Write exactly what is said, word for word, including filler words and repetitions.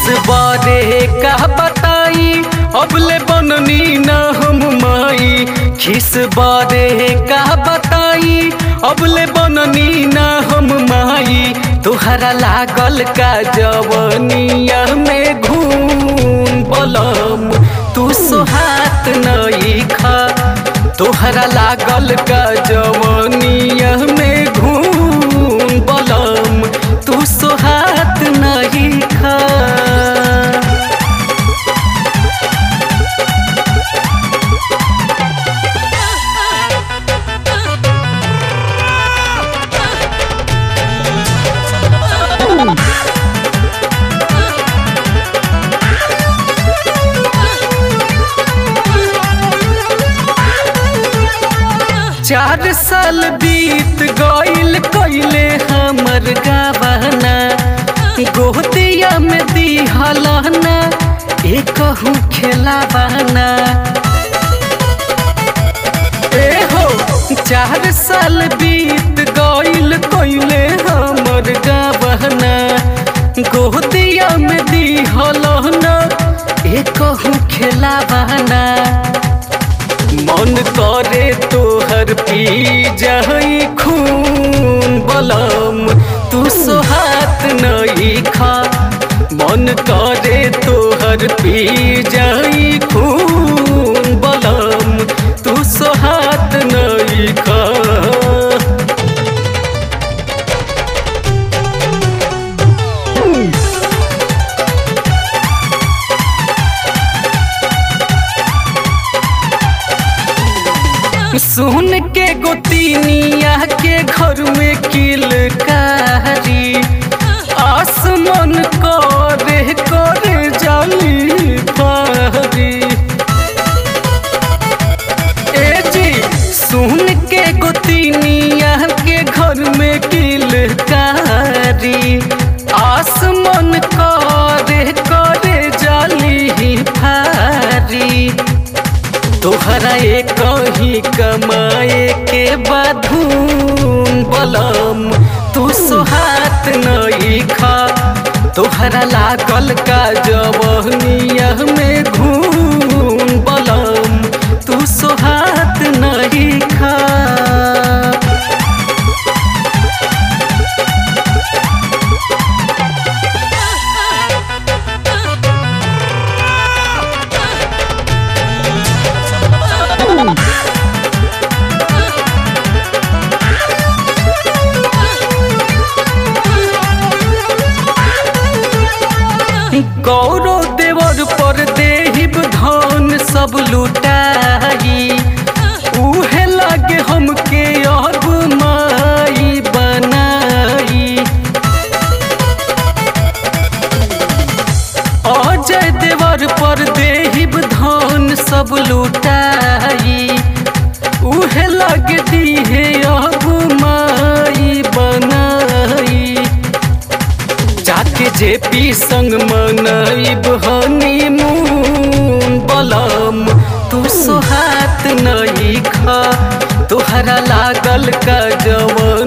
बारे का बताई अबले बननी न हम माई। खिस बारे का बताई अबले बननी न हम माई। तुहरा लागल का जवनिया में घूम बलम तू सोहात नहीं खा। तुहरा लागल का जवनिया में घूम बलम तू सोहात नहीं खा। चार साल बीत गईल कइले हमर गावना। गोदिया में दिहलना एकहु खेलावना। ए हो चार साल बीत गईल कइले हमर गावना। गोदिया में दिहलना एकहु खेलावना। मन करे तोहर पी जाई खून बलम तू सोहात नहीं खा। मन करे तोहर पी जाई खून बलम तू सोहात नहीं खा। सुन के गोतिनिया के घर में किलकारी। आसमान करे करे जाली पारी। ए जी सुन के गोतिनिया के घर में किलकारी। आसमान करे करे जाली पारी। तोहरा एक कहीं कमाए के बाधून बलम तू सोहात नहीं खा। तोहरा लागल का जवनिया में घून बलम तू सोहात नहीं खा। गौरव देवर पर देहिब धन सब लुटाई। उहे लागे हमके अब माई बनाई। अजय देवर पर देहिब धन सब लुटाई। उहे लागे दीहे अब माई बनाई। जाके जेपी संग मनाइब हनीमून बलम तू सोहात नहीं खा। तोहरा लागल का जवन